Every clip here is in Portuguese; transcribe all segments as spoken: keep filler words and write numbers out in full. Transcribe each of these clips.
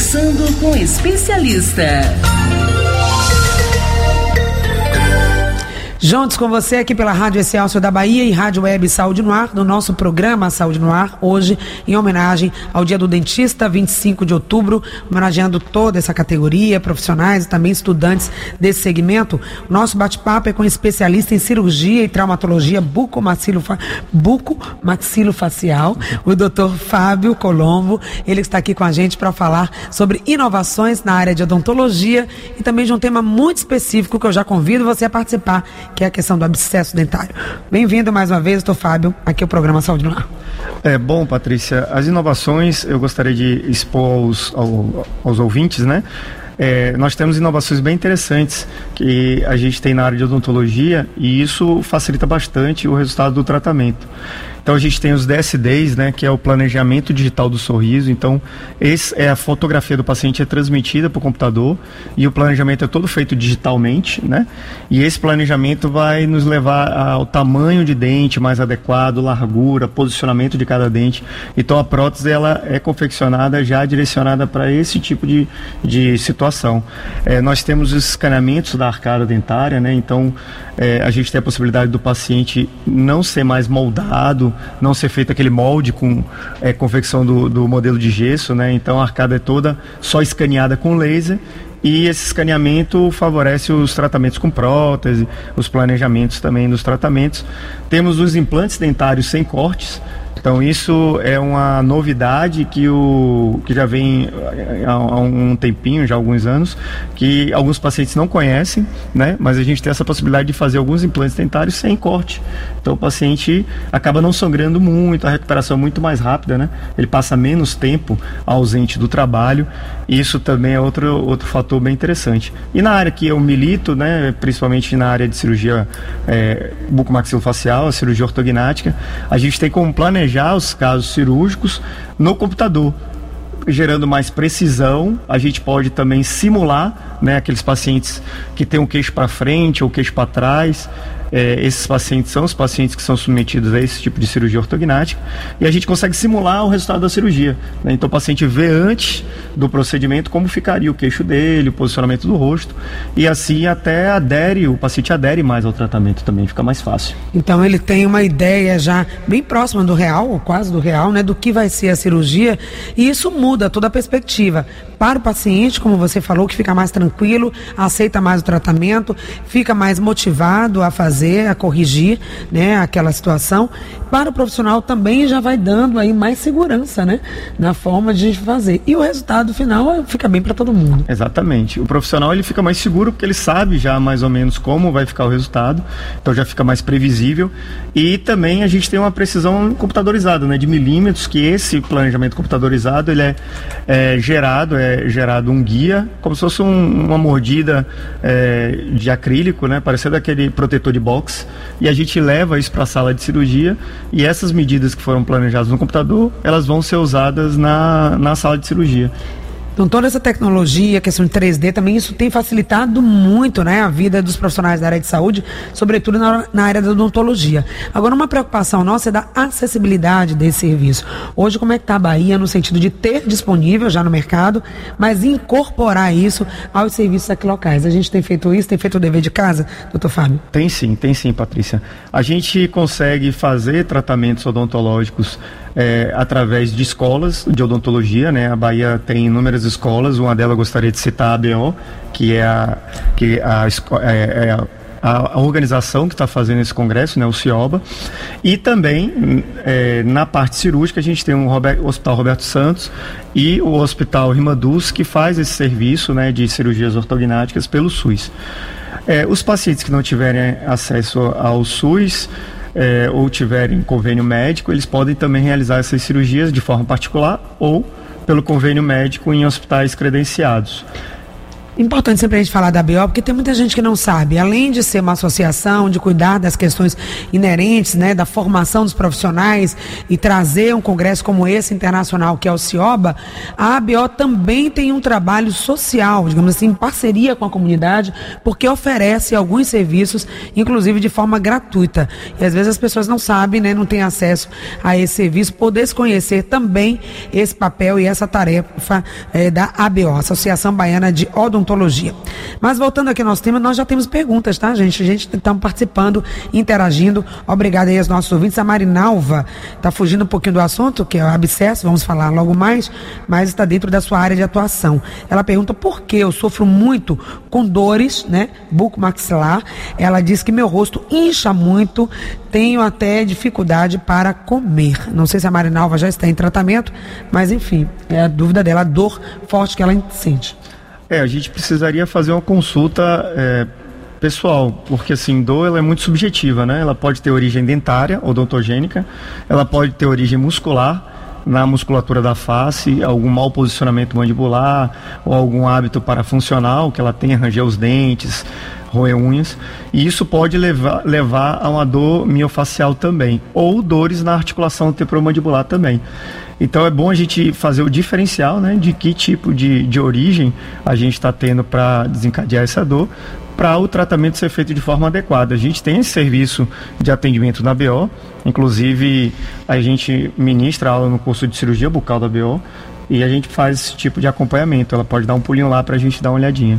Conversando com especialista. Juntos com você aqui pela Rádio Excelsior da Bahia e Rádio Web Saúde no Ar, no nosso programa Saúde no Ar, hoje em homenagem ao Dia do Dentista, vinte e cinco de outubro, homenageando toda essa categoria, profissionais e também estudantes desse segmento. O nosso bate-papo é com especialista em cirurgia e traumatologia bucomaxilofa- bucomaxilofacial, o doutor Fábio Colombo. Ele está aqui com a gente para falar sobre inovações na área de odontologia e também de um tema muito específico que eu já convido você a participar, que é a questão do abscesso dentário. Bem-vindo mais uma vez, doutor Fábio, aqui ao programa Saúde no Ar. É bom, Patrícia, as inovações eu gostaria de expor aos, aos, aos ouvintes, né? É, nós temos inovações bem interessantes que a gente tem na área de odontologia e isso facilita bastante o resultado do tratamento. Então a gente tem os D S Ds, né, que é o planejamento digital do sorriso. Então esse é a fotografia do paciente é transmitida para o computador e o planejamento é todo feito digitalmente, né? E esse planejamento vai nos levar ao tamanho de dente mais adequado, largura, posicionamento de cada dente. Então a prótese ela é confeccionada já direcionada para esse tipo de, de situação. É, nós temos os escaneamentos da arcada dentária, né? Então é, a gente tem a possibilidade do paciente não ser mais moldado, não ser feito aquele molde com é, confecção do, do modelo de gesso, né? Então a arcada é toda só escaneada com laser e esse escaneamento favorece os tratamentos com prótese, os planejamentos também dos tratamentos. Temos os implantes dentários sem cortes. Então isso é uma novidade que, o, que já vem há, há um tempinho, já há alguns anos, que alguns pacientes não conhecem, né? Mas a gente tem essa possibilidade de fazer alguns implantes dentários sem corte. Então o paciente acaba não sangrando muito, a recuperação é muito mais rápida, né? Ele passa menos tempo ausente do trabalho. Isso também é outro, outro fator bem interessante. E na área que eu milito, né, principalmente na área de cirurgia é, bucomaxilofacial, a cirurgia ortognática, a gente tem como planejar os casos cirúrgicos no computador, gerando mais precisão. A gente pode também simular, né, aqueles pacientes que têm o queixo para frente ou o queixo para trás. É, esses pacientes são os pacientes que são submetidos a esse tipo de cirurgia ortognática e a gente consegue simular o resultado da cirurgia, né? Então o paciente vê antes do procedimento como ficaria o queixo dele, o posicionamento do rosto e assim até adere, o paciente adere mais ao tratamento também, fica mais fácil. Então ele tem uma ideia já bem próxima do real, ou quase do real, né, do que vai ser a cirurgia e isso muda toda a perspectiva para o paciente, como você falou, que fica mais tranquilo, aceita mais o tratamento, fica mais motivado a fazer, a corrigir, né, aquela situação. Para o profissional também já vai dando aí mais segurança, né, na forma de fazer. E o resultado final fica bem para todo mundo. Exatamente. O profissional ele fica mais seguro porque ele sabe já mais ou menos como vai ficar o resultado, então já fica mais previsível. E também a gente tem uma precisão computadorizada, né, de milímetros, que esse planejamento computadorizado ele é, é gerado, é gerado um guia, como se fosse um, uma mordida é, de acrílico, né, parecendo aquele protetor de boxe, e a gente leva isso para a sala de cirurgia e essas medidas que foram planejadas no computador, elas vão ser usadas na, na sala de cirurgia. Então toda essa tecnologia, questão de três D também, isso tem facilitado muito, né, a vida dos profissionais da área de saúde, sobretudo na, na área da odontologia. Agora uma preocupação nossa é da acessibilidade desse serviço. Hoje como é que está a Bahia no sentido de ter disponível já no mercado, mas incorporar isso aos serviços aqui locais? A gente tem feito isso, tem feito o dever de casa, doutor Fábio? Tem sim, tem sim, Patrícia. A gente consegue fazer tratamentos odontológicos É, através de escolas de odontologia, né? A Bahia tem inúmeras escolas, uma delas eu gostaria de citar a A B O, que é a, que a, é, é a A, a organização que está fazendo esse congresso, né, o CIOBA, e também é, na parte cirúrgica a gente tem um Robert, o Hospital Roberto Santos e o Hospital Rimaduz, que faz esse serviço, né, de cirurgias ortognáticas pelo SUS. É, os pacientes que não tiverem acesso ao SUS é, ou tiverem convênio médico, eles podem também realizar essas cirurgias de forma particular ou pelo convênio médico em hospitais credenciados. Importante sempre a gente falar da A B O, porque tem muita gente que não sabe. Além de ser uma associação, de cuidar das questões inerentes, né, da formação dos profissionais e trazer um congresso como esse internacional, que é o CIOBA, a A B O também tem um trabalho social, digamos assim, em parceria com a comunidade, porque oferece alguns serviços, inclusive de forma gratuita. E às vezes as pessoas não sabem, né, não têm acesso a esse serviço, poder conhecer também esse papel e essa tarefa é, da A B O, Associação Baiana de Odontologia. Mas voltando aqui ao nosso tema, nós já temos perguntas, tá, gente? A gente está participando, interagindo. Obrigada aí aos nossos ouvintes. A Marinalva está fugindo um pouquinho do assunto, que é o abscesso, vamos falar logo mais, mas está dentro da sua área de atuação. Ela pergunta por que eu sofro muito com dores, né, bucomaxilar. Ela diz que meu rosto incha muito, tenho até dificuldade para comer. Não sei se a Marinalva já está em tratamento, mas enfim, é a dúvida dela, a dor forte que ela sente. É, a gente precisaria fazer uma consulta é, pessoal, porque assim, dor ela é muito subjetiva, né? Ela pode ter origem dentária, odontogênica, ela pode ter origem muscular, na musculatura da face, algum mau posicionamento mandibular, ou algum hábito parafuncional, que ela tenha, ranger os dentes, roer unhas, e isso pode levar, levar a uma dor miofacial também, ou dores na articulação temporomandibular também. Então é bom a gente fazer o diferencial, né, de que tipo de, de origem a gente está tendo para desencadear essa dor, para o tratamento ser feito de forma adequada. A gente tem esse serviço de atendimento na A B O, inclusive a gente ministra aula no curso de cirurgia bucal da A B O e a gente faz esse tipo de acompanhamento. Ela pode dar um pulinho lá para a gente dar uma olhadinha.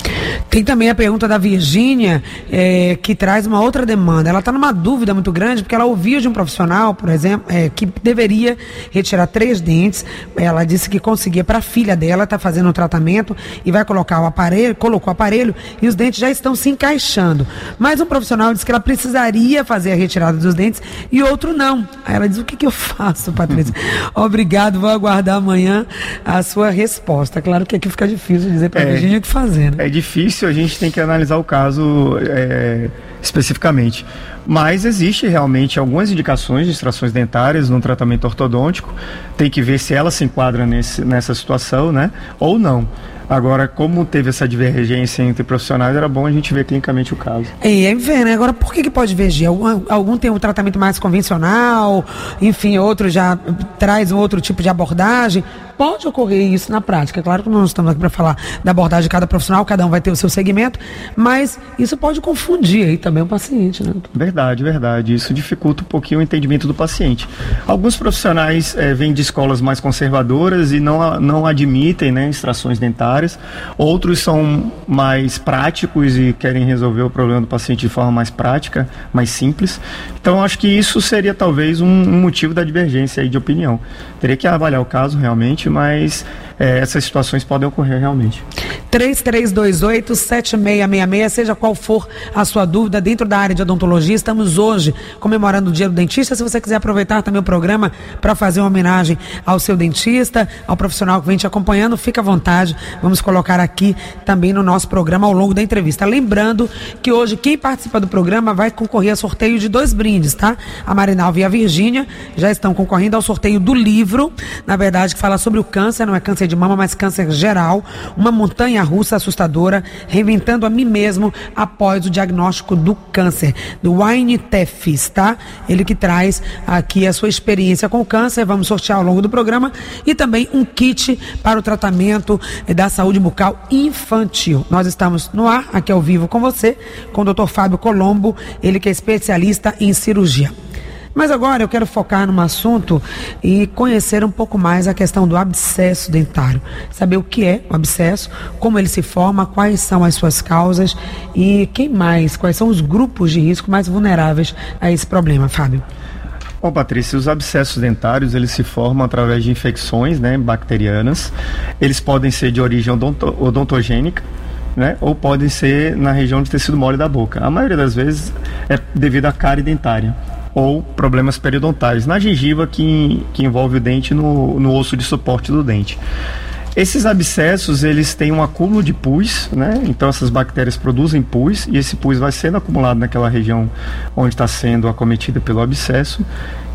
Tem também a pergunta da Virgínia, é, que traz uma outra demanda. Ela está numa dúvida muito grande, porque ela ouvia de um profissional, por exemplo, é, que deveria retirar três dentes. Ela disse que conseguia para a filha dela, está fazendo um tratamento e vai colocar o aparelho, colocou o aparelho e os dentes já estão se encaixando. Mas um profissional disse que ela precisaria fazer a retirada dos dentes e outro não. Aí ela diz, o que, que eu faço, Patrícia? Obrigado, vou aguardar amanhã a sua resposta. Claro que aqui fica difícil dizer para a é, Virgínia o que fazer, né? É difícil, a gente tem que analisar o caso é, especificamente, mas existe realmente algumas indicações de extrações dentárias no tratamento ortodôntico, tem que ver se ela se enquadra nesse, nessa situação, né, ou não. Agora, como teve essa divergência entre profissionais, era bom a gente ver clinicamente o caso. E aí vê, né? Agora, por que que pode divergir? Algum, algum tem um tratamento mais convencional, enfim, outro já traz um outro tipo de abordagem. Pode ocorrer isso na prática. Claro que nós não estamos aqui para falar da abordagem de cada profissional, cada um vai ter o seu segmento, mas isso pode confundir aí também o paciente, né? Verdade, verdade. Isso dificulta um pouquinho o entendimento do paciente. Alguns profissionais é, vêm de escolas mais conservadoras e não, não admitem, né, extrações dentárias. Outros são mais práticos e querem resolver o problema do paciente de forma mais prática, mais simples. Então, acho que isso seria talvez um, um motivo da divergência aí de opinião. Teria que avaliar o caso realmente, mas é, essas situações podem ocorrer realmente. três três dois oito, sete seis seis seis, seja qual for a sua dúvida dentro da área de odontologia, estamos hoje comemorando o Dia do Dentista. Se você quiser aproveitar também o programa para fazer uma homenagem ao seu dentista, ao profissional que vem te acompanhando, fica à vontade. Vamos colocar aqui também no nosso programa ao longo da entrevista. Lembrando que hoje quem participa do programa vai concorrer a sorteio de dois brindes, tá? A Marinalva e a Virgínia já estão concorrendo ao sorteio do livro, na verdade, que fala sobre o câncer, não é câncer de mama, mas câncer geral, uma montanha russa assustadora, reinventando a mim mesmo após o diagnóstico do câncer, do Wayne Teffes, tá? Ele que traz aqui a sua experiência com o câncer, vamos sortear ao longo do programa, e também um kit para o tratamento da saúde bucal infantil. Nós estamos no ar, aqui ao vivo com você, com o doutor Fábio Colombo, ele que é especialista em cirurgia. Mas agora eu quero focar num assunto e conhecer um pouco mais a questão do abscesso dentário. Saber o que é o abscesso, como ele se forma, quais são as suas causas e quem mais, quais são os grupos de risco mais vulneráveis a esse problema, Fábio. Bom, Patrícia, os abscessos dentários, eles se formam através de infecções, né, bacterianas. Eles podem ser de origem odonto- odontogênica, né, ou podem ser na região de tecido mole da boca. A maioria das vezes é devido à cárie dentária ou problemas periodontais, na gengiva que, que envolve o dente no, no osso de suporte do dente. Esses abscessos, eles têm um acúmulo de pus, né? Então essas bactérias produzem pus e esse pus vai sendo acumulado naquela região onde está sendo acometida pelo abscesso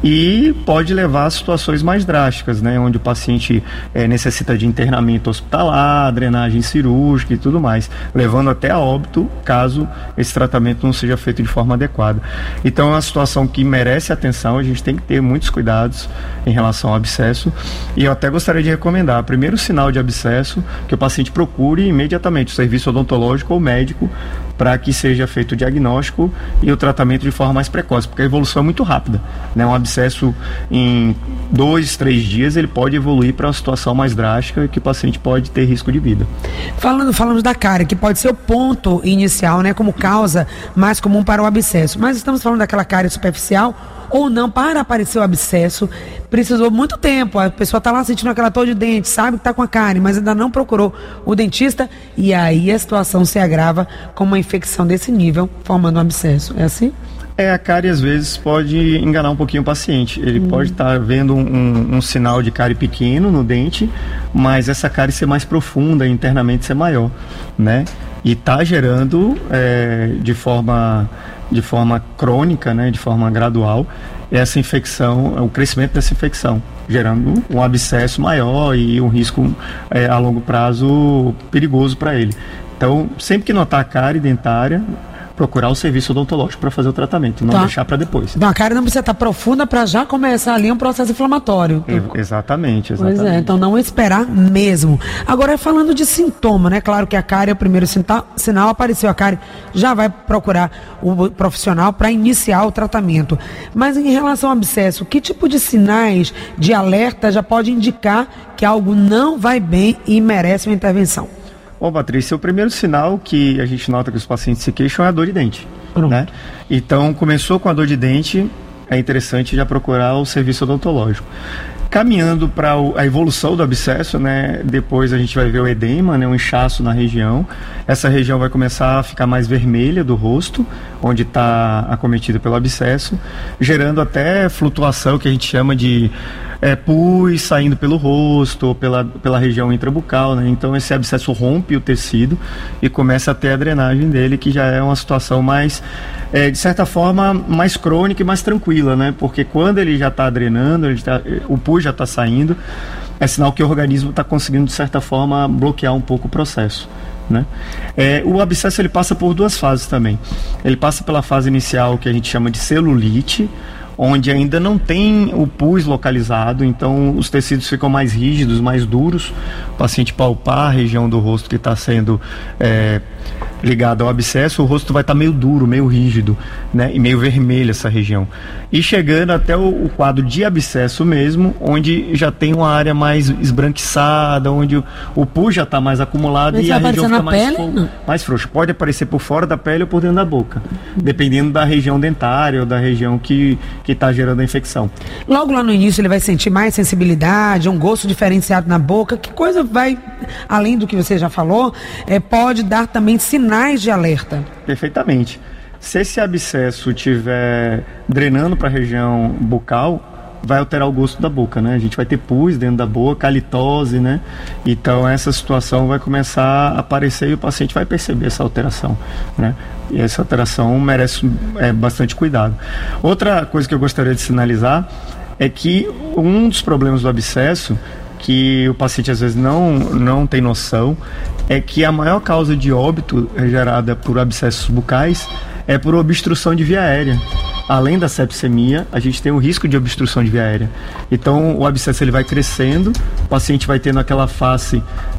e pode levar a situações mais drásticas, né, onde o paciente é, necessita de internamento hospitalar, drenagem cirúrgica e tudo mais, levando até a óbito caso esse tratamento não seja feito de forma adequada. Então é uma situação que merece atenção, a gente tem que ter muitos cuidados em relação ao abscesso, e eu até gostaria de recomendar, primeiro sinal de abscesso, que o paciente procure imediatamente o serviço odontológico ou médico para que seja feito o diagnóstico e o tratamento de forma mais precoce, porque a evolução é muito rápida, né? Um abscesso em dois, três dias ele pode evoluir para uma situação mais drástica que o paciente pode ter risco de vida. Falando, falamos da cárie, que pode ser o ponto inicial, né, como causa mais comum para o abscesso, mas estamos falando daquela cárie superficial ou não. Para aparecer o abscesso precisou muito tempo, a pessoa está lá sentindo aquela dor de dente, sabe que está com a cárie, mas ainda não procurou o dentista, e aí a situação se agrava com uma infecção desse nível, formando um abscesso. É assim? É, a cárie às vezes pode enganar um pouquinho o paciente. Ele hum. pode estar tá vendo um, um, um sinal de cárie pequeno no dente, mas essa cárie ser mais profunda, internamente ser maior, né? E está gerando é, de forma de forma crônica, né, de forma gradual, essa infecção, o crescimento dessa infecção, gerando um abscesso maior e um risco é, a longo prazo perigoso para ele. Então, sempre que notar a cárie dentária, procurar o serviço odontológico para fazer o tratamento, não tá. deixar para depois. Então, a cárie não precisa estar profunda para já começar ali um processo inflamatório. Então, exatamente, exatamente. Pois é, então não esperar mesmo. Agora, falando de sintoma, né? Claro que a cárie é o primeiro sinal, apareceu a cárie, já vai procurar o profissional para iniciar o tratamento. Mas em relação ao abscesso, que tipo de sinais de alerta já pode indicar que algo não vai bem e merece uma intervenção? Bom, Patrícia, o primeiro sinal que a gente nota que os pacientes se queixam é a dor de dente, né? Então, começou com a dor de dente, é interessante já procurar o serviço odontológico. Caminhando para a evolução do abscesso, né? Depois a gente vai ver o edema, né? Um inchaço na região. Essa região vai começar a ficar mais vermelha do rosto, onde está acometido pelo abscesso, gerando até flutuação, que a gente chama de é, pus saindo pelo rosto ou pela, pela região intrabucal, né? Então esse abscesso rompe o tecido e começa a ter a drenagem dele, que já é uma situação mais, é, de certa forma, mais crônica e mais tranquila, né? Porque quando ele já está drenando, ele tá, o pus já está saindo, é sinal que o organismo está conseguindo, de certa forma, bloquear um pouco o processo, né? É, o abscesso ele passa por duas fases também. Ele passa pela fase inicial, que a gente chama de celulite, onde ainda não tem o pus localizado, então os tecidos ficam mais rígidos, mais duros. O paciente palpar a região do rosto que está sendo é, ligada ao abscesso, o rosto vai estar tá meio duro, meio rígido, né, e meio vermelho essa região. E chegando até o, o quadro de abscesso mesmo, onde já tem uma área mais esbranquiçada, onde o, o pus já está mais acumulado. Mas e a região fica mais, fo- mais frouxa. Pode aparecer por fora da pele ou por dentro da boca, dependendo da região dentária ou da região que que está gerando a infecção. Logo lá no início ele vai sentir mais sensibilidade, um gosto diferenciado na boca. Que coisa vai, além do que você já falou, é, pode dar também sinais de alerta? Perfeitamente. Se esse abscesso estiver drenando para a região bucal, vai alterar o gosto da boca, né? A gente vai ter pus dentro da boca, halitose, né? Então essa situação vai começar a aparecer e o paciente vai perceber essa alteração, né? E essa alteração merece é, bastante cuidado. Outra coisa que eu gostaria de sinalizar é que um dos problemas do abscesso, que o paciente às vezes não, não tem noção, é que a maior causa de óbito gerada por abscessos bucais é por obstrução de via aérea. Além da sepsemia, a gente tem o risco de obstrução de via aérea. Então, o abscesso ele vai crescendo, o paciente vai tendo aquela face,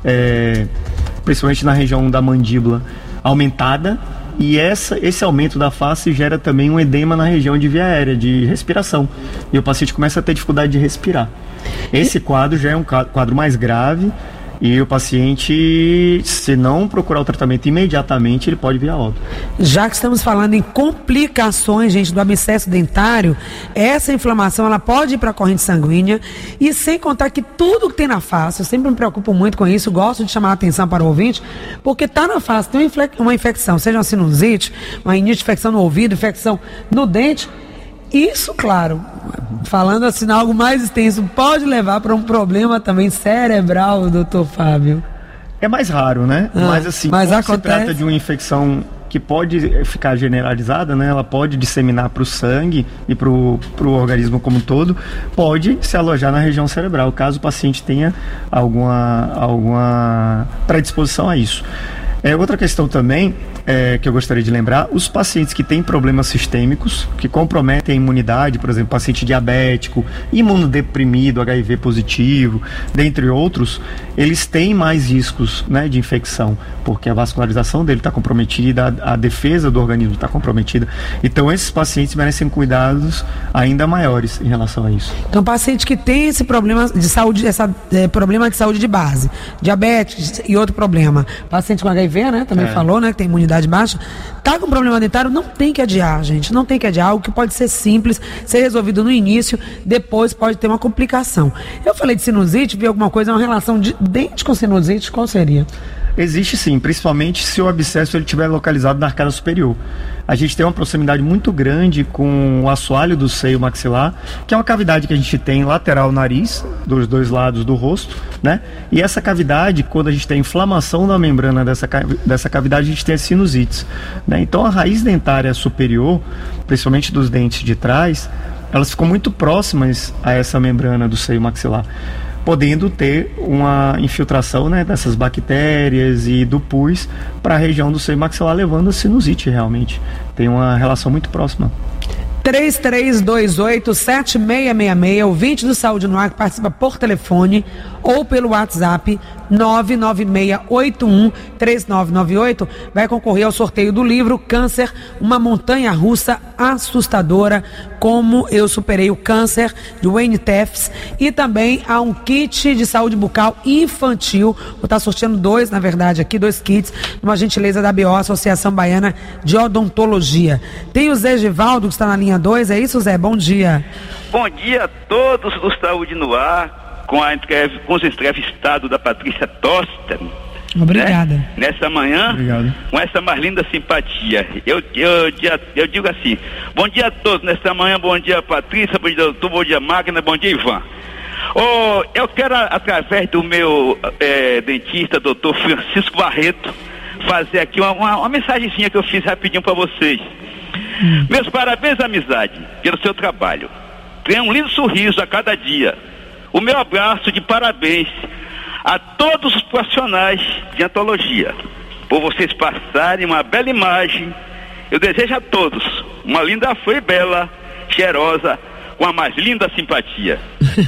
é, principalmente na região da mandíbula, aumentada, e essa, esse aumento da face gera também um edema na região de via aérea, de respiração. E o paciente começa a ter dificuldade de respirar. Esse quadro já é um quadro mais grave, e o paciente, se não procurar o tratamento imediatamente, ele pode vir a óbito. Já que estamos falando em complicações, gente, do abscesso dentário, essa inflamação ela pode ir para a corrente sanguínea, e sem contar que tudo que tem na face, eu sempre me preocupo muito com isso, gosto de chamar a atenção para o ouvinte, porque está na face, tem uma infecção, seja uma sinusite, uma rinite, infecção no ouvido, infecção no dente. Isso, claro, falando assim, algo mais extenso, pode levar para um problema também cerebral, doutor Fábio. É mais raro, né? Ah, mas assim, mas como acontece... se trata de uma infecção que que pode ficar generalizada, né? Ela pode disseminar para o sangue e para o organismo como um todo, pode se alojar na região cerebral, caso o paciente tenha alguma, alguma predisposição a isso. É, outra questão também é, que eu gostaria de lembrar, os pacientes que têm problemas sistêmicos, que comprometem a imunidade, por exemplo, paciente diabético, imunodeprimido, H I V positivo, dentre outros, eles têm mais riscos, né, de infecção, porque a vascularização dele está comprometida, a, a defesa do organismo está comprometida. Então, esses pacientes merecem cuidados ainda maiores em relação a isso. Então, paciente que tem esse problema de saúde, essa, é, problema de saúde de base, diabetes e outro problema, paciente com H I V, né, também é. falou, né, que tem imunidade baixa, tá com problema dentário, não tem que adiar, gente, não tem que adiar, algo que pode ser simples, ser resolvido no início, depois pode ter uma complicação. Eu falei de sinusite, vi alguma coisa, uma relação de dente com sinusite, qual seria? Existe sim, principalmente se o abscesso ele estiver localizado na arcada superior. A gente tem uma proximidade muito grande com o assoalho do seio maxilar, que é uma cavidade que a gente tem lateral ao nariz, dos dois lados do rosto, né? E essa cavidade, quando a gente tem inflamação da membrana dessa, dessa cavidade, a gente tem as sinusites, né? Então a raiz dentária superior, principalmente dos dentes de trás, elas ficam muito próximas a essa membrana do seio maxilar, podendo ter uma infiltração, né, dessas bactérias e do pus para a região do seio maxilar, levando a sinusite realmente. Tem uma relação muito próxima. três três dois oito sete seis seis seis, ouvinte do Saúde no Ar que participa por telefone ou pelo WhatsApp nove nove seis oito um três nove nove oito, vai concorrer ao sorteio do livro Câncer, uma montanha russa assustadora, como eu superei o câncer, de Wayne Tefts, e também há um kit de saúde bucal infantil, vou estar sorteando dois, na verdade, aqui, dois kits, uma gentileza da A B O, Associação Baiana de Odontologia. Tem o Zé Givaldo, que está na linha dois, é isso, Zé? Bom dia. Bom dia a todos do Saúde no Ar, com, a, com os entrevistados da Patrícia Tosta. Obrigada. Né? Nessa manhã, Obrigado. Com essa mais linda simpatia. Eu, eu, eu, eu digo assim, bom dia a todos nessa manhã, bom dia Patrícia, bom dia doutor, bom dia Máquina, bom dia Ivan. Oh, eu quero, através do meu é, dentista, doutor Francisco Barreto, fazer aqui uma, uma, uma mensagenzinha que eu fiz rapidinho para vocês. Hum. Meus parabéns, amizade, pelo seu trabalho. Tenha um lindo sorriso a cada dia. O meu abraço de parabéns a todos os profissionais de odontologia, por vocês passarem uma bela imagem. Eu desejo a todos uma linda flor bela, cheirosa, com a mais linda simpatia.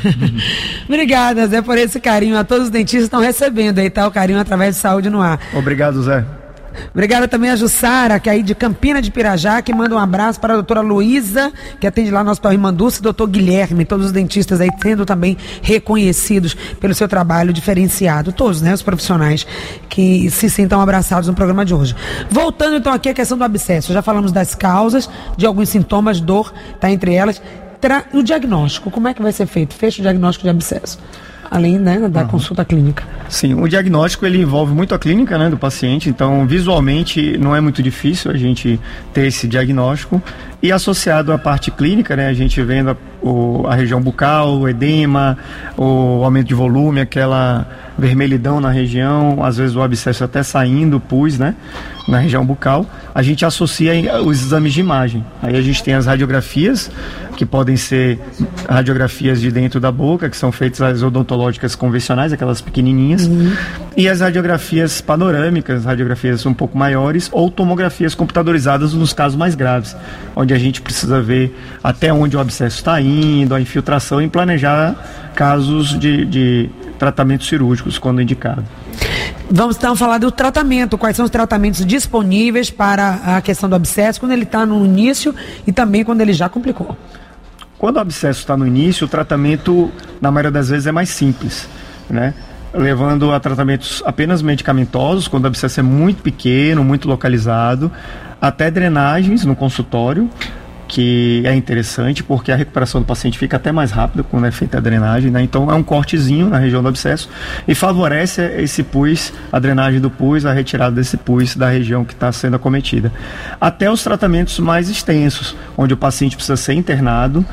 Obrigada, Zé, por esse carinho. A todos os dentistas estão recebendo aí, tá? O carinho através de Saúde no Ar. Obrigado, Zé. Obrigada também a Jussara, que é aí de Campina de Pirajá, que manda um abraço para a doutora Luísa, que atende lá no Hospital Rimanduça, e doutor Guilherme, todos os dentistas aí sendo também reconhecidos pelo seu trabalho diferenciado. Todos, né, os profissionais que se sintam abraçados no programa de hoje. Voltando então aqui à questão do abscesso, já falamos das causas, de alguns sintomas, dor, tá entre elas. Tra... O diagnóstico, como é que vai ser feito? Fecha o diagnóstico de abscesso, além, né, da uhum. consulta clínica. Sim, o diagnóstico ele envolve muito a clínica, né, do paciente, então visualmente não é muito difícil a gente ter esse diagnóstico, e associado à parte clínica, né, a gente vendo a, o, a região bucal, o edema, o aumento de volume, aquela vermelhidão na região, às vezes o abscesso até saindo, pus, né, na região bucal, a gente associa os exames de imagem. Aí a gente tem as radiografias, que podem ser radiografias de dentro da boca, que são feitas as odontológicas convencionais, aquelas pequenininhas, uhum. e as radiografias panorâmicas, radiografias um pouco maiores, ou tomografias computadorizadas nos casos mais graves, onde a gente precisa ver até onde o abscesso está indo, a infiltração, e planejar casos de, de tratamentos cirúrgicos, quando indicado. Vamos então falar do tratamento, quais são os tratamentos disponíveis para a questão do abscesso, quando ele está no início e também quando ele já complicou. Quando o abscesso está no início, o tratamento, na maioria das vezes, é mais simples, né? Levando a tratamentos apenas medicamentosos, quando o abscesso é muito pequeno, muito localizado, até drenagens no consultório, que é interessante porque a recuperação do paciente fica até mais rápida quando é feita a drenagem, né? Então é um cortezinho na região do abscesso e favorece esse pus, a drenagem do pus, a retirada desse pus da região que está sendo acometida. Até os tratamentos mais extensos, onde o paciente precisa ser internado,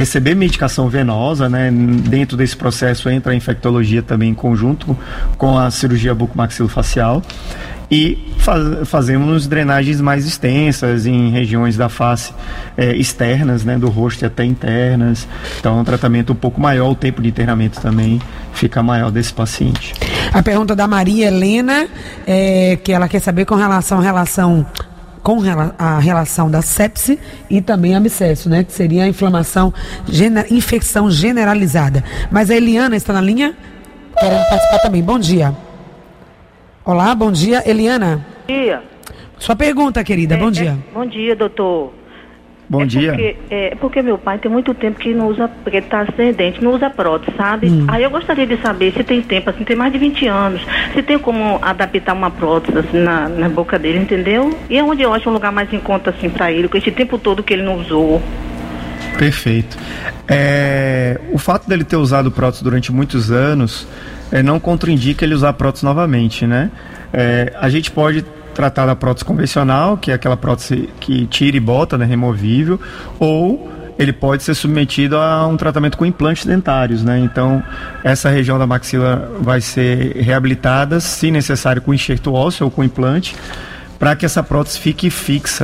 receber medicação venosa, né? Dentro desse processo entra a infectologia também em conjunto com a cirurgia bucomaxilofacial. E faz, fazemos drenagens mais extensas em regiões da face é, externas, né, do rosto e até internas. Então é um tratamento um pouco maior, o tempo de internamento também fica maior desse paciente. A pergunta da Maria Helena, é, que ela quer saber com relação à relação com a relação da sepse e também abscesso, né, que seria a inflamação, gener, infecção generalizada. Mas a Eliana está na linha, querendo participar também. Bom dia. Olá, bom dia, Eliana. Bom dia. Sua pergunta, querida, é, bom dia. É, bom dia, doutor. Bom é dia. Porque, é porque meu pai tem muito tempo que não usa, porque ele está sem dente, não usa prótese, sabe? Hum. Aí eu gostaria de saber se tem tempo, assim, tem mais de vinte anos, se tem como adaptar uma prótese assim, na, na boca dele, entendeu? E é onde eu acho um lugar mais em conta, assim, para ele, com esse tempo todo que ele não usou. Perfeito. É, o fato dele ter usado prótese durante muitos anos é, não contraindica ele usar prótese novamente, né? É, a gente pode tratar da prótese convencional, que é aquela prótese que tira e bota, né, removível, ou ele pode ser submetido a um tratamento com implantes dentários, né? Então, essa região da maxila vai ser reabilitada, se necessário, com enxerto ósseo ou com implante, para que essa prótese fique fixa.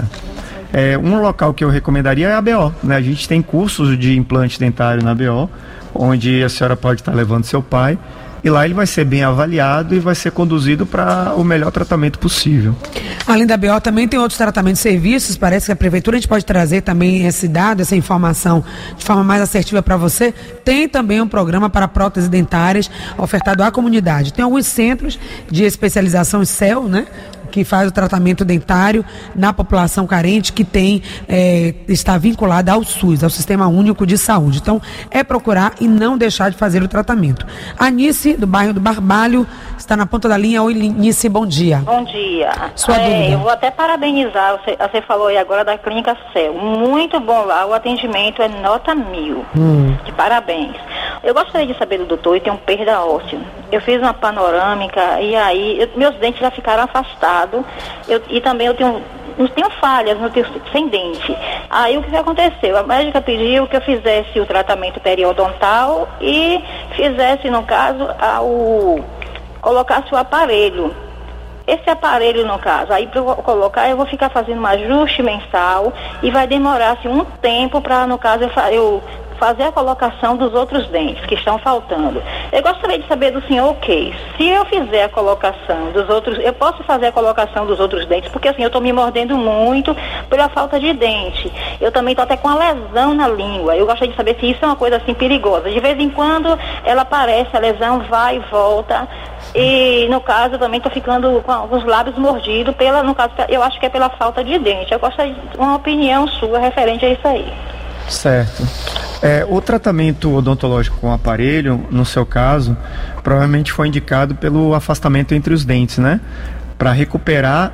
É, um local que eu recomendaria é a A B O, né? A gente tem cursos de implante dentário na A B O, onde a senhora pode estar levando seu pai, e lá ele vai ser bem avaliado e vai ser conduzido para o melhor tratamento possível. Além da A B O, também tem outros tratamentos e serviços. Parece que a prefeitura, a gente pode trazer também esse dado, essa informação de forma mais assertiva para você. Tem também um programa para próteses dentárias ofertado à comunidade. Tem alguns centros de especialização em C E L, né, que faz o tratamento dentário na população carente, que tem, é, está vinculada ao SUS, ao Sistema Único de Saúde. Então, é procurar e não deixar de fazer o tratamento. A Nice, do bairro do Barbalho, está na ponta da linha. Oi, Nice, bom dia. Bom dia. Sua é, dúvida. Eu vou até parabenizar, você, você falou aí agora da Clínica C E L. Muito bom lá, o atendimento é nota mil. Hum. De parabéns. Eu gostaria de saber do doutor, eu tenho perda óssea. Eu fiz uma panorâmica e aí eu, meus dentes já ficaram afastados. Eu, e também eu tenho, eu tenho falhas no tenho, sem dente. Aí o que, que aconteceu? A médica pediu que eu fizesse o tratamento periodontal e fizesse, no caso, ao, colocasse o aparelho. Esse aparelho, no caso, aí para eu colocar, eu vou ficar fazendo um ajuste mensal e vai demorar assim, um tempo para, no caso, eu, eu fazer a colocação dos outros dentes que estão faltando. Eu gostaria de saber do senhor o que? Se eu fizer a colocação dos outros, eu posso fazer a colocação dos outros dentes, porque assim, eu estou me mordendo muito pela falta de dente. Eu também estou até com uma lesão na língua. Eu gostaria de saber se isso é uma coisa assim perigosa. De vez em quando ela aparece, a lesão vai e volta. E no caso eu também estou ficando com os lábios mordidos, pela, no caso, eu acho que é pela falta de dente. Eu gostaria de uma opinião sua referente a isso aí. Certo. É, o tratamento odontológico com aparelho, no seu caso, provavelmente foi indicado pelo afastamento entre os dentes, né? Para recuperar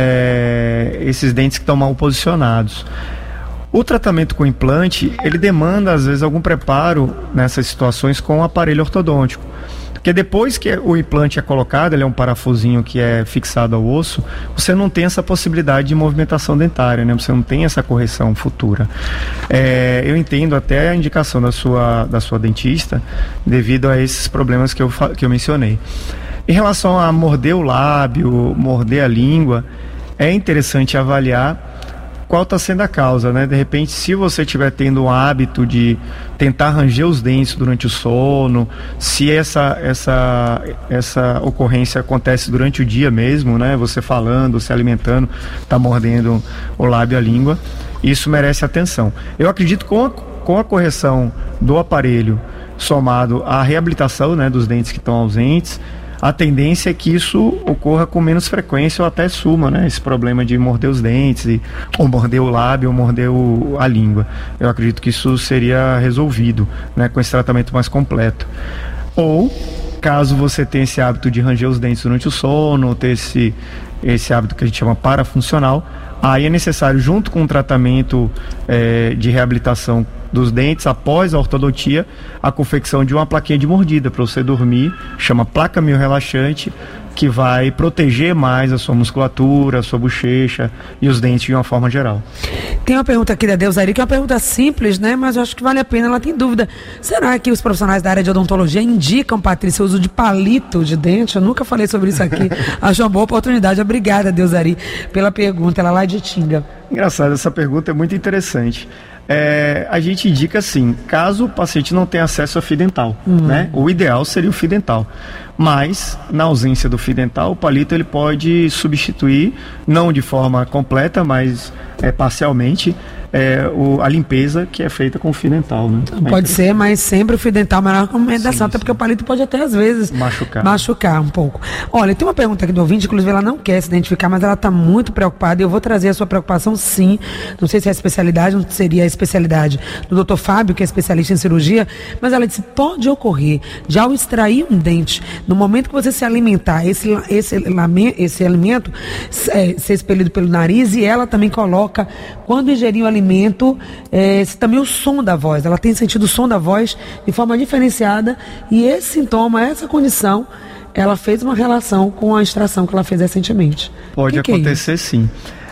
é, esses dentes que estão mal posicionados. O tratamento com implante, ele demanda, às vezes, algum preparo nessas situações com o aparelho ortodôntico. Porque depois que o implante é colocado, ele é um parafusinho que é fixado ao osso, você não tem essa possibilidade de movimentação dentária, né? Você não tem essa correção futura. É, eu entendo até a indicação da sua, da sua dentista, devido a esses problemas que eu, que eu mencionei. Em relação a morder o lábio, morder a língua, é interessante avaliar qual está sendo a causa, né? De repente, se você estiver tendo o hábito de tentar ranger os dentes durante o sono, se essa, essa, essa ocorrência acontece durante o dia mesmo, né? Você falando, se alimentando, está mordendo o lábio e a língua, isso merece atenção. Eu acredito que com a, com a correção do aparelho, somado à reabilitação, né, dos dentes que estão ausentes, a tendência é que isso ocorra com menos frequência ou até suma, né? Esse problema de morder os dentes, e, ou morder o lábio, ou morder o, a língua. Eu acredito que isso seria resolvido, né, com esse tratamento mais completo. Ou, caso você tenha esse hábito de ranger os dentes durante o sono, ou ter esse, esse hábito que a gente chama parafuncional, aí é necessário, junto com o tratamento é, de reabilitação dos dentes, após a ortodontia, a confecção de uma plaquinha de mordida para você dormir, chama placa mio relaxante, que vai proteger mais a sua musculatura, a sua bochecha e os dentes de uma forma geral. Tem uma pergunta aqui da Deusari, que é uma pergunta simples, né? Mas eu acho que vale a pena, ela tem dúvida. Será que os profissionais da área de odontologia indicam, Patrícia, o uso de palito de dente? Eu nunca falei sobre isso aqui. Acho uma boa oportunidade. Obrigada, Deusari, pela pergunta. Ela lá de Tinga. Engraçado, essa pergunta é muito interessante. É, a gente indica assim, caso o paciente não tenha acesso a fio dental, uhum. né? O ideal seria o fio dental, mas na ausência do fio dental, o palito ele pode substituir, não de forma completa, mas é, parcialmente, é, o, a limpeza que é feita com o fio dental, né? Pode ser, mas sempre o fio dental é a melhor recomendação, sim, até sim. porque o palito pode até às vezes machucar. machucar um pouco. Olha, tem uma pergunta aqui do ouvinte, inclusive ela não quer se identificar, mas ela está muito preocupada e eu vou trazer a sua preocupação sim, não sei se é a especialidade, não seria a especialidade do doutor Fábio, que é especialista em cirurgia, mas ela disse, pode ocorrer de ao extrair um dente, no momento que você se alimentar, esse, esse, esse alimento é, ser expelido pelo nariz e ela também coloca, quando ingerir o alimento, é, também o som da voz, ela tem sentido o som da voz de forma diferenciada e esse sintoma, essa condição, ela fez uma relação com a extração que ela fez recentemente. Pode que acontecer que é sim.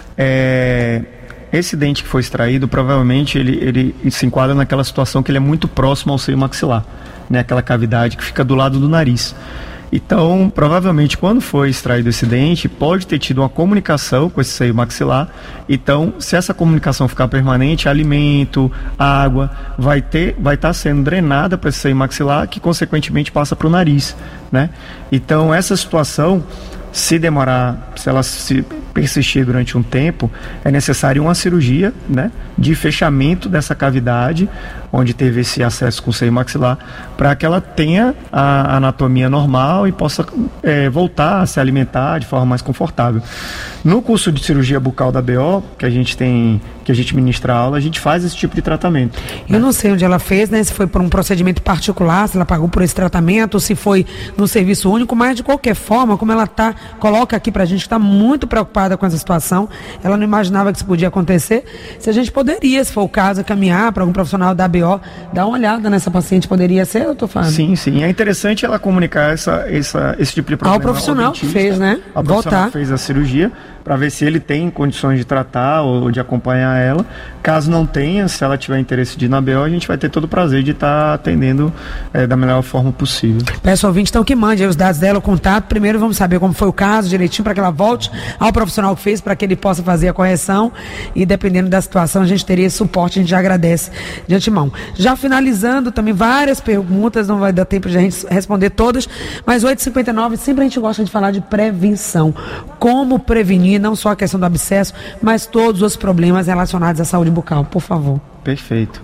É... Esse dente que foi extraído, provavelmente ele, ele se enquadra naquela situação que ele é muito próximo ao seio maxilar, né? Aquela cavidade que fica do lado do nariz. Então, provavelmente, quando foi extraído esse dente, pode ter tido uma comunicação com esse seio maxilar. Então, se essa comunicação ficar permanente, alimento, água, vai ter, vai estar sendo drenada para esse seio maxilar, que consequentemente passa para o nariz, né? Então, essa situação, se demorar, se ela se persistir durante um tempo, é necessário uma cirurgia, né, de fechamento dessa cavidade, onde teve esse acesso com o seio maxilar, para que ela tenha a anatomia normal e possa é, voltar a se alimentar de forma mais confortável. No curso de cirurgia bucal da B O, que a gente tem, que a gente ministra aula, a gente faz esse tipo de tratamento. Eu não sei onde ela fez, né, se foi por um procedimento particular, se ela pagou por esse tratamento, ou se foi no serviço único, mas de qualquer forma, como ela tá, coloca aqui pra gente que está muito preocupada com essa situação, ela não imaginava que isso podia acontecer, se a gente poderia, se for o caso, caminhar para algum profissional da B O, dar uma olhada nessa paciente, poderia ser, eu tô falando? Sim, sim, é interessante ela comunicar essa, essa, esse tipo de problema ao profissional que fez, né? Ao profissional que fez a cirurgia, para ver se ele tem condições de tratar ou de acompanhar ela. Caso não tenha, se ela tiver interesse de ir na B O, a gente vai ter todo o prazer de estar tá atendendo é, da melhor forma possível. Peço ao ouvinte, então, que mande aí os dados dela, o contato. Primeiro vamos saber como foi o caso, direitinho, para que ela volte ao profissional que fez, para que ele possa fazer a correção e, dependendo da situação, a gente teria esse suporte, a gente já agradece de antemão. Já finalizando, também várias perguntas, não vai dar tempo de a gente responder todas, mas oito e cinquenta e nove, sempre a gente gosta de falar de prevenção. Como prevenir não só a questão do abscesso, mas todos os problemas relacionados à saúde bucal, por favor. Perfeito.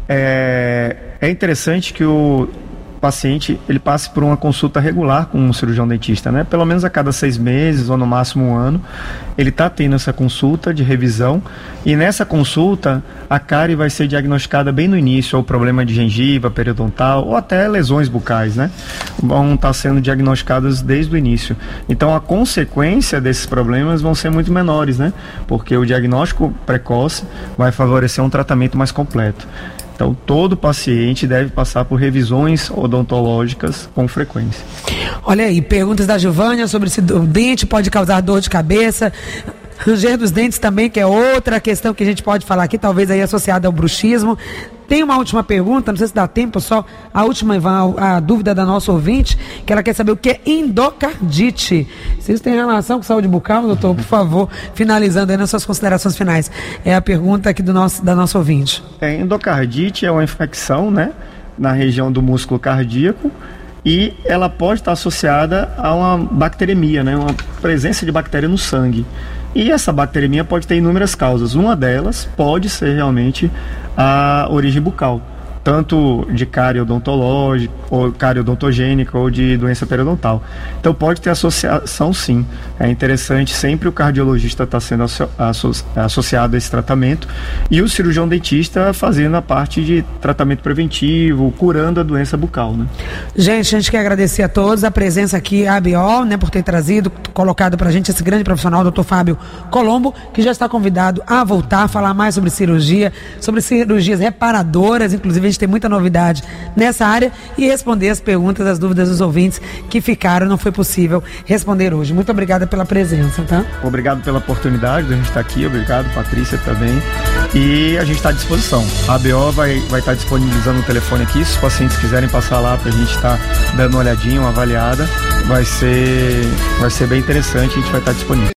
É, é interessante que o paciente ele passe por uma consulta regular com um cirurgião dentista, né? Pelo menos a cada seis meses ou no máximo um ano, ele está tendo essa consulta de revisão e nessa consulta a cárie vai ser diagnosticada bem no início, ou problema de gengiva, periodontal ou até lesões bucais, né? Vão estar sendo diagnosticadas desde o início. Então a consequência desses problemas vão ser muito menores, né? Porque o diagnóstico precoce vai favorecer um tratamento mais completo. Então, todo paciente deve passar por revisões odontológicas com frequência. Olha aí, perguntas da Giovânia sobre se o dente pode causar dor de cabeça. Ranger dos dentes também, que é outra questão que a gente pode falar aqui, talvez aí associada ao bruxismo. Tem uma última pergunta, não sei se dá tempo, só a última, Ivan, a, a dúvida da nossa ouvinte, que ela quer saber o que é endocardite. Se isso tem relação com saúde bucal, doutor, por favor, finalizando aí nas suas considerações finais. É a pergunta aqui do nosso, da nossa ouvinte. É, endocardite é uma infecção, né, na região do músculo cardíaco, e ela pode estar associada a uma bacteremia, né, uma presença de bactéria no sangue. E essa bacteremia pode ter inúmeras causas. Uma delas pode ser realmente a origem bucal, tanto de cárie odontológica, ou cárie odontogênica, ou de doença periodontal. Então pode ter associação sim. É interessante sempre o cardiologista estar sendo asso asso associado a esse tratamento e o cirurgião dentista fazendo a parte de tratamento preventivo, curando a doença bucal, né? Gente, a gente quer agradecer a todos a presença aqui, a B O, né, por ter trazido, colocado pra gente esse grande profissional, o doutor Fábio Colombo, que já está convidado a voltar a falar mais sobre cirurgia, sobre cirurgias reparadoras, inclusive a gente gente tem muita novidade nessa área e responder as perguntas, as dúvidas dos ouvintes que ficaram, não foi possível responder hoje. Muito obrigada pela presença, tá? Obrigado pela oportunidade de a gente estar aqui, obrigado, Patrícia, também. E a gente está à disposição. A A B O vai vai estar disponibilizando o telefone aqui, se os pacientes quiserem passar lá para a gente estar dando uma olhadinha, uma avaliada, vai ser, vai ser bem interessante, a gente vai estar disponível.